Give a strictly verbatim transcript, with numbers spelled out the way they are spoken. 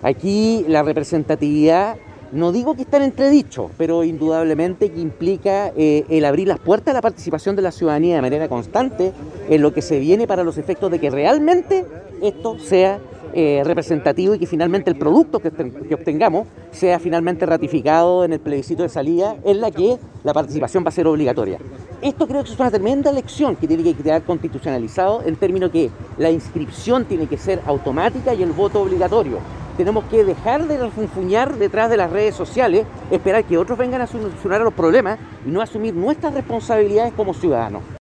Aquí la representatividad, no digo que está en entredicho, pero indudablemente que implica eh, el abrir las puertas a la participación de la ciudadanía de manera constante en lo que se viene para los efectos de que realmente esto sea eh, representativo y que finalmente el producto que, que obtengamos sea finalmente ratificado en el plebiscito de salida, en la que la participación va a ser obligatoria. Esto creo que es una tremenda lección que tiene que quedar constitucionalizado en términos que la inscripción tiene que ser automática y el voto obligatorio. Tenemos que dejar de refunfuñar detrás de las redes sociales, esperar que otros vengan a solucionar los problemas y no asumir nuestras responsabilidades como ciudadanos.